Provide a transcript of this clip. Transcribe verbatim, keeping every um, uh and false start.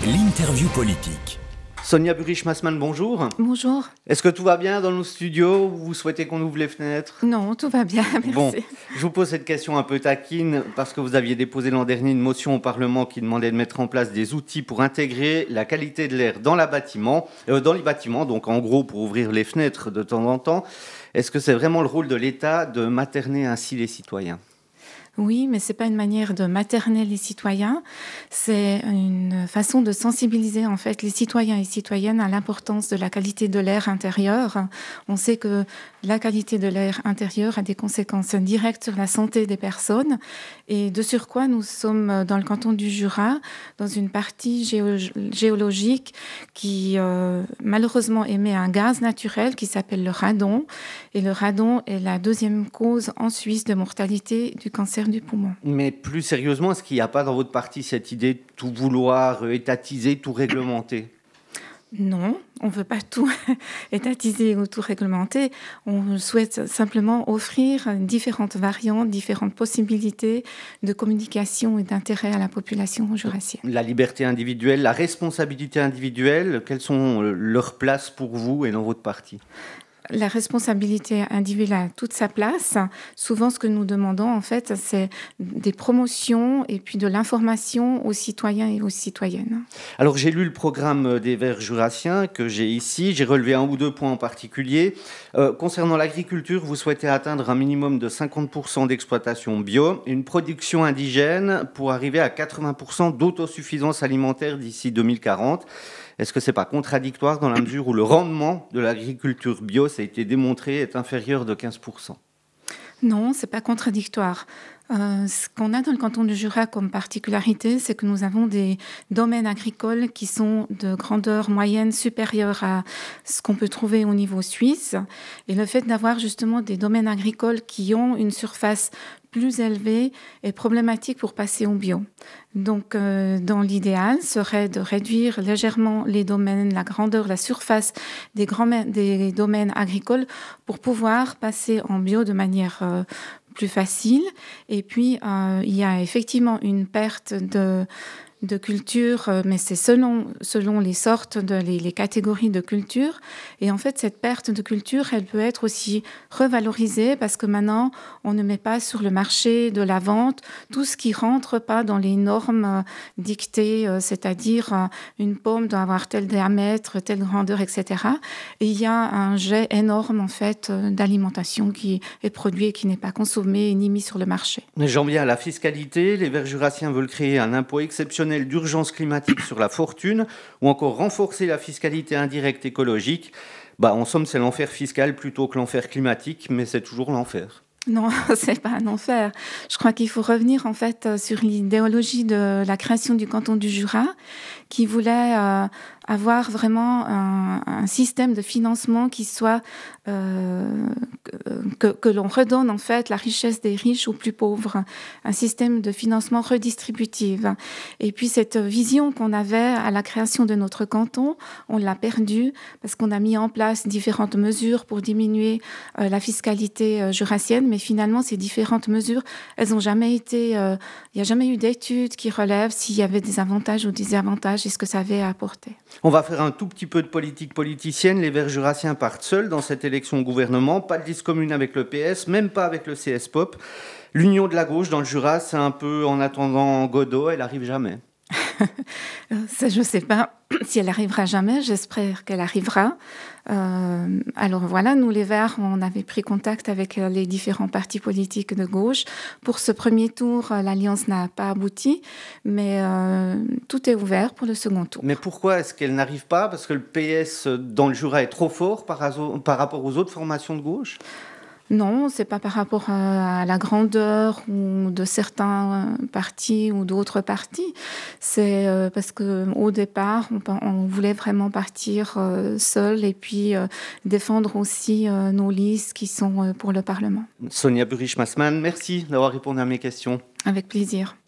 L'interview politique. Sonia Burich-Massmann, bonjour. Bonjour. Est-ce que tout va bien dans nos studios? Vous souhaitez qu'on ouvre les fenêtres? Non, tout va bien, merci. Bon, je vous pose cette question un peu taquine parce que vous aviez déposé l'an dernier une motion au Parlement qui demandait de mettre en place des outils pour intégrer la qualité de l'air dans, la bâtiment, euh, dans les bâtiments, donc en gros pour ouvrir les fenêtres de temps en temps. Est-ce que c'est vraiment le rôle de l'État de materner ainsi les citoyens? Oui, mais ce n'est pas une manière de materner les citoyens, c'est une façon de sensibiliser en fait les citoyens et citoyennes à l'importance de la qualité de l'air intérieur. On sait que la qualité de l'air intérieur a des conséquences directes sur la santé des personnes et de surcroît, nous sommes dans le canton du Jura, dans une partie géo- géologique qui euh, malheureusement émet un gaz naturel qui s'appelle le radon et le radon est la deuxième cause en Suisse de mortalité du cancer du poumon. Mais plus sérieusement, est-ce qu'il n'y a pas dans votre parti cette idée de tout vouloir euh, étatiser, tout réglementer? Non, on ne veut pas tout étatiser ou tout réglementer. On souhaite simplement offrir différentes variantes, différentes possibilités de communication et d'intérêt à la population jurassienne. La liberté individuelle, la responsabilité individuelle, quelles sont leurs places pour vous et dans votre parti? La responsabilité individuelle a toute sa place. Souvent, ce que nous demandons, en fait, c'est des promotions et puis de l'information aux citoyens et aux citoyennes. Alors, j'ai lu le programme des Verts jurassiens que j'ai ici. J'ai relevé un ou deux points en particulier. Euh, concernant l'agriculture, vous souhaitez atteindre un minimum de cinquante pour cent d'exploitation bio et une production indigène pour arriver à quatre-vingts pour cent d'autosuffisance alimentaire d'ici deux mille quarante. Est-ce que ce n'est pas contradictoire dans la mesure où le rendement de l'agriculture bio, ça a été démontré, est inférieur de quinze pour cent? Non, ce n'est pas contradictoire. Euh, ce qu'on a dans le canton du Jura comme particularité, c'est que nous avons des domaines agricoles qui sont de grandeur moyenne supérieure à ce qu'on peut trouver au niveau suisse. Et le fait d'avoir justement des domaines agricoles qui ont une surface plus élevée est problématique pour passer au bio. Donc, euh, dans l'idéal, serait de réduire légèrement les domaines, la grandeur, la surface des, grands, des domaines agricoles pour pouvoir passer en bio de manière euh, plus facile. Et puis, euh, il y a effectivement une perte de, de culture, mais c'est selon, selon les sortes, de, les, les catégories de culture. Et en fait, cette perte de culture, elle peut être aussi revalorisée parce que maintenant, on ne met pas sur le marché de la vente tout ce qui ne rentre pas dans les normes dictées, c'est-à-dire une pomme doit avoir tel diamètre, telle grandeur, et cetera. Et il y a un jet énorme, en fait, d'alimentation qui est produit et qui n'est pas consommé ni mis sur le marché. J'en viens à la fiscalité. Les Verts jurassiens veulent créer un impôt exceptionnel d'urgence climatique sur la fortune ou encore renforcer la fiscalité indirecte écologique. Bah, en somme, c'est l'enfer fiscal plutôt que l'enfer climatique, mais c'est toujours l'enfer. Non, c'est pas un enfer. Je crois qu'il faut revenir en fait sur l'idéologie de la création du canton du Jura, qui voulait euh, avoir vraiment un, un système de financement qui soit euh, que, que l'on redonne en fait la richesse des riches aux plus pauvres, un système de financement redistributif. Et puis cette vision qu'on avait à la création de notre canton, on l'a perdue parce qu'on a mis en place différentes mesures pour diminuer euh, la fiscalité euh, jurassienne, mais finalement ces différentes mesures, elles n'ont jamais été, il euh, n'y a jamais eu d'études qui relèvent s'il y avait des avantages ou des désavantages et ce que ça avait à apporter. On va faire un tout petit peu de politique politicienne. Les Verts jurassiens partent seuls dans cette élection au gouvernement. Pas de liste commune avec le P S, même pas avec le C S P O P. L'union de la gauche dans le Jura, c'est un peu en attendant Godot, elle n'arrive jamais. Ça, je ne sais pas si elle arrivera jamais, j'espère qu'elle arrivera. Euh, alors voilà, nous les Verts, on avait pris contact avec les différents partis politiques de gauche. Pour ce premier tour, l'alliance n'a pas abouti, mais euh, tout est ouvert pour le second tour. Mais pourquoi est-ce qu'elle n'arrive pas? Parce que le P S dans le Jura est trop fort par, azo- par rapport aux autres formations de gauche? Non, c'est pas par rapport à la grandeur ou de certains partis ou d'autres partis. C'est parce que au départ, on, on voulait vraiment partir seul et puis défendre aussi nos listes qui sont pour le Parlement. Sonia Burich-Massmann, merci d'avoir répondu à mes questions. Avec plaisir.